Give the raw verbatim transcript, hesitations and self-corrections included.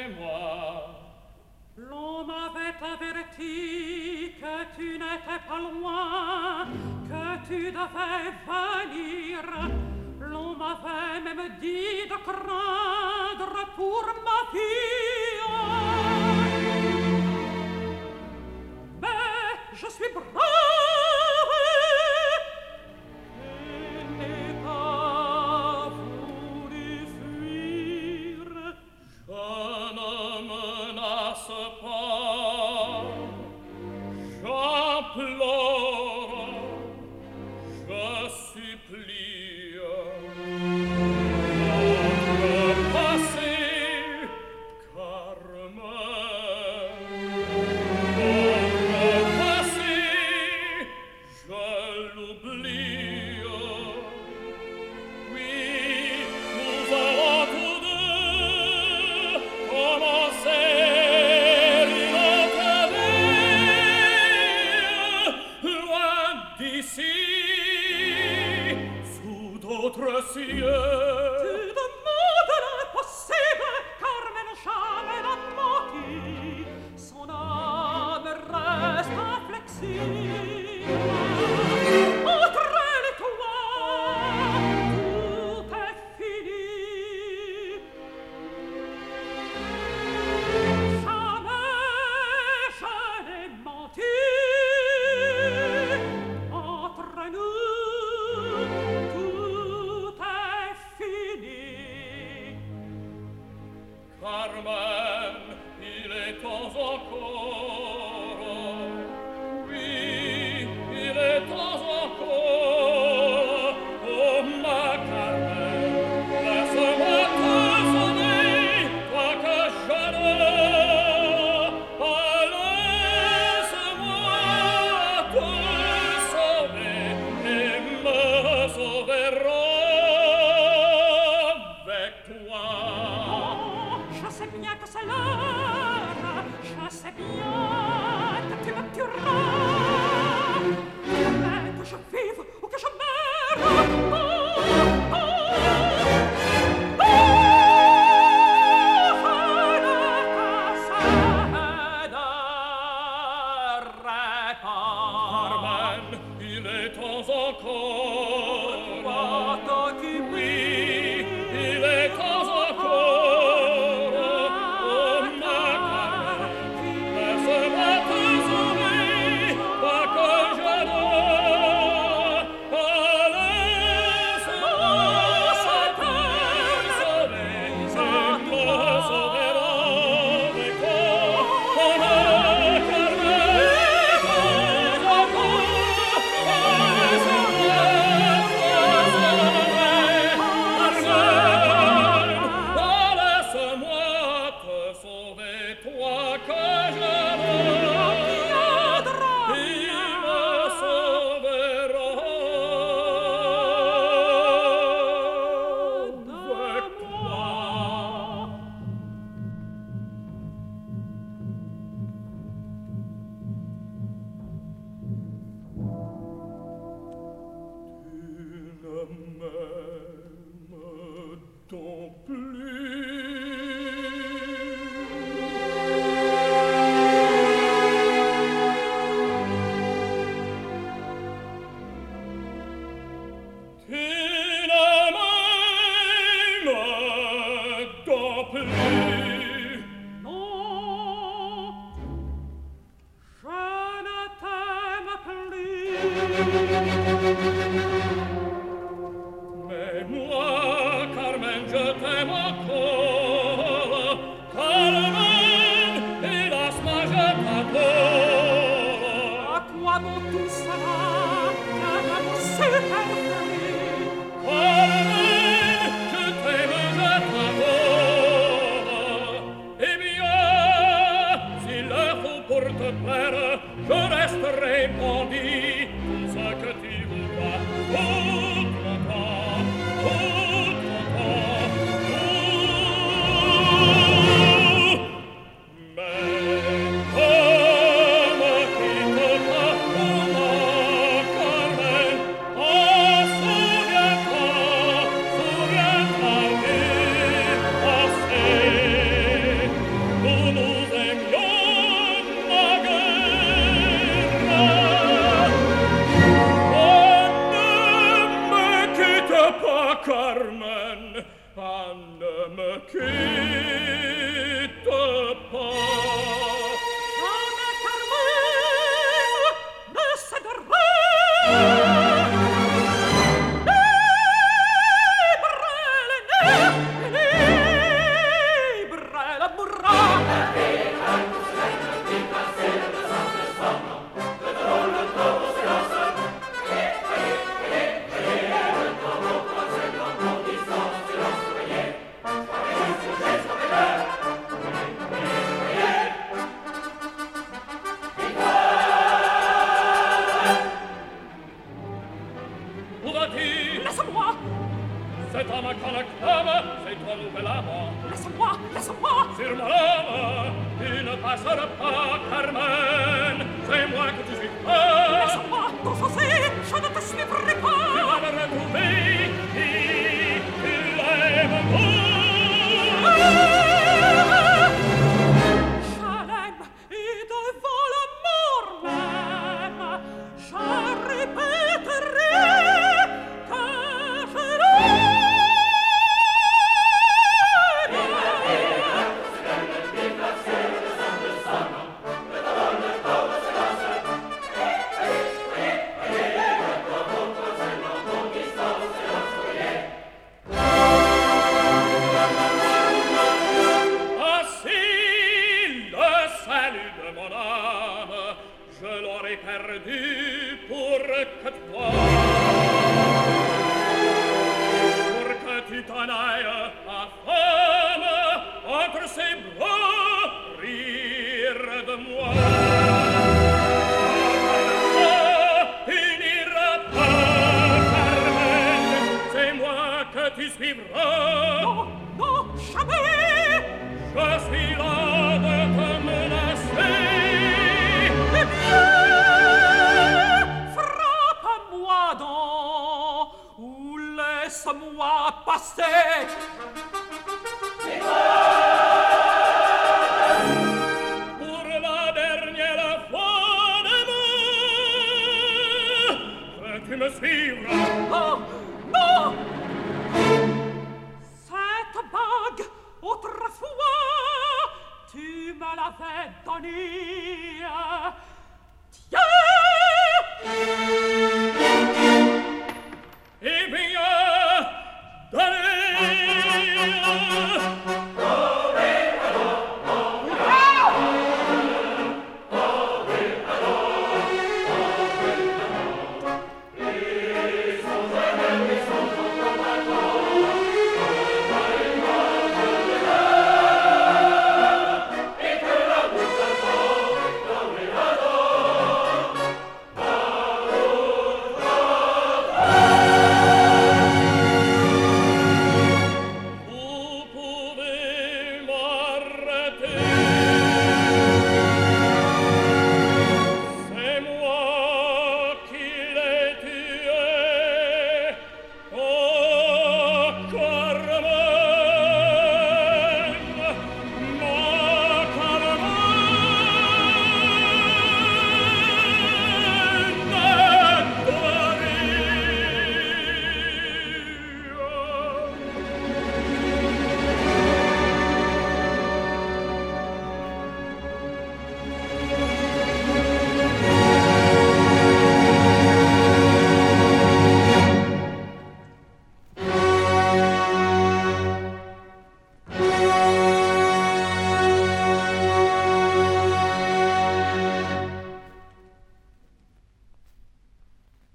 moi. L'on m'avait averti que tu n'étais pas loin, que tu devais venir. L'on m'avait même dit de craindre pour ma vie. Mais je suis brave et n'ai pas voulu fuir. Je ne menace pas, j'implore, je supplie. Votre passé, Carmen, votre passé, je l'oublie. Oui, nous allons tous deux commencer une autre vie, loin d'ici, sous d'autres cieux. Tu demandes l'impossible, Carmen jamais n'a menti. Son âme reste inflexible. Entre elle et toi, tout est fini. Jamais je n'ai menti. Entre nous, tout est fini. Carmen, il est temps encore. Oui, il est temps encore. Oh, ma Carmen, laisse-moi te sauver, toi que j'adore. Ah, laisse-moi te sauver et me sauveront avec toi. Je sais bien que c'est l'heure, je sais bien que tu me tueras. Mais que je vive ou que je meure, oh, oh, oh, je ne t'asséderai pas. Carmen, il est temps encore. Va t'occuper. Oui, il est temps encore. Oh, ma Carmen, laisse-moi te sauver, toi que j'adore. Ah, laisse-moi te sauver, et me sauveront avec toi. Oh, ma Carmen, il est temps encore. Laisse-moi te sauver, Carmen. Oh, laisse-moi te sauver, toi que j'adore. Il me sauvera avec toi. Tu ne m'aimes donc plus. Tu ne m'aimes donc plus. Non, je ne t'aime plus. Mais moi, Carmen, je t'aime encore. Carmen, hélas, moi je t'adore. À quoi bon tout cela? Que m'as-tu superflu? Carmen, je t'aime, je t'adore. Eh bien, s'il le faut pour te plaire, je resterai bandit. Tout ce que tu voudras, tout mon temps, tout mon temps, tout. Mais ne me quitte pas, oh, ma Carmen. Oh, souviens-toi, souviens-toi du passé. Où vas-tu? Laisse-moi! C'est un macanaclame, c'est ton nouvel amant. Laisse-moi! Laisse-moi! Sur mon âme, tu ne passeras pas, Carmen. C'est moi que tu suis pas. Laisse-moi! Ton sensé, je ne te suivrai Tu pas! vas me retrouver, qui tu l'aimes beaucoup. Je l'aime, et devant l'amour même, je répéterai que je l'aime. Ah si, le salut de mon âme, je l'aurais perdu pour que toi, pour que tu t'en ailles, ma femme, entre ses bras, rire de moi. Tu n'iras pas, Carmen, c'est moi que tu suivras. Non, non, jamais! Je suis là de te menacer. Eh bien, frappe-moi donc, ou laisse-moi passer. Pour la dernière fois de moi, tu me suivras. Oh, non! Cette bague, autrefois, tu me l'avais donnée. Tiens!